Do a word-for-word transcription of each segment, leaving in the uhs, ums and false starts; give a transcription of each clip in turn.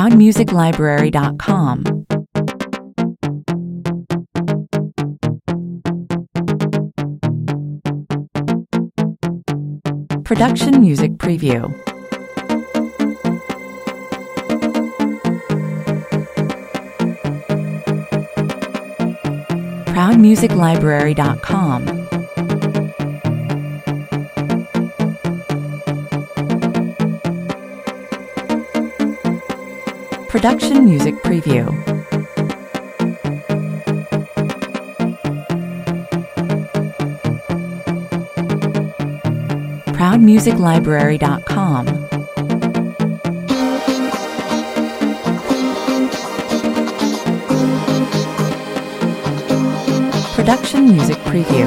proud music library dot com. Production Music Preview. proud music library dot com. Production Music Preview. proud music library dot com. Production Music Preview.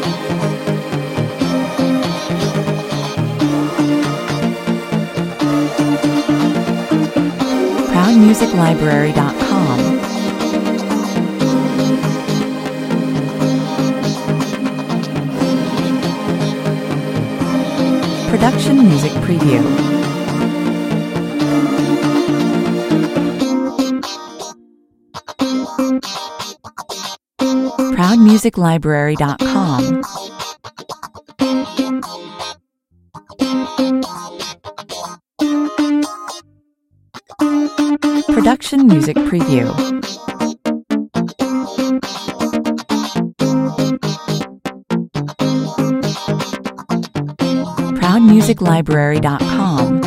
proud music library dot com. Production Music Preview. proud music library dot com. Production Music Preview. proud music library dot com.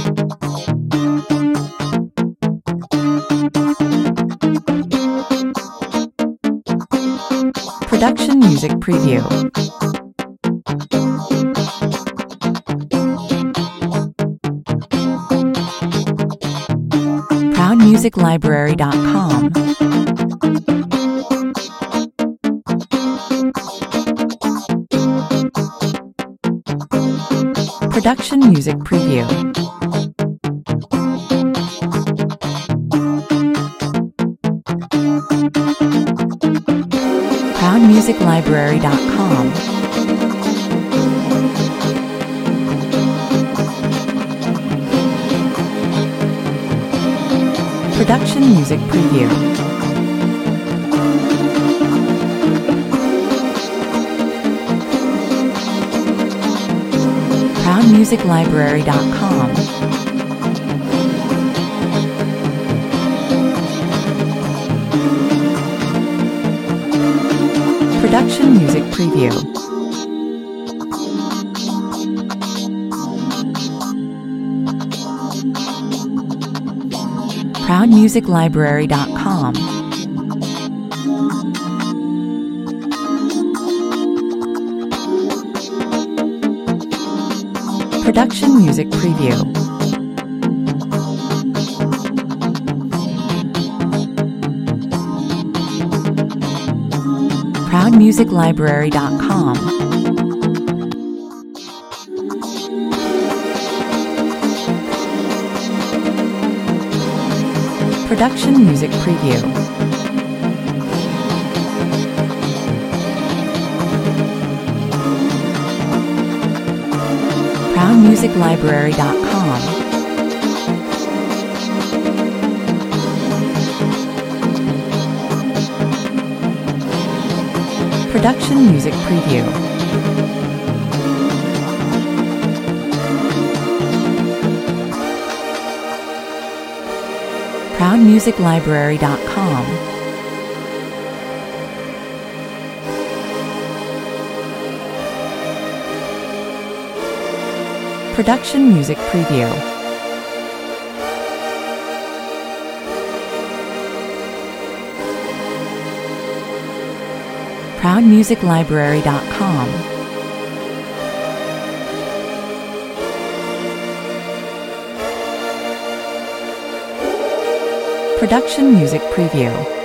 Production Music Preview. proud music library dot com. Production Music Preview. proud music library dot com. Production Music Preview. proud music library dot com. Production Music Preview. proud music library dot com. Production Music Preview. proud music library dot com. Production Music Preview. proud music library dot com. Production Music Preview. proud music library dot com. Production Music Preview. proud music library dot com. Production Music Preview.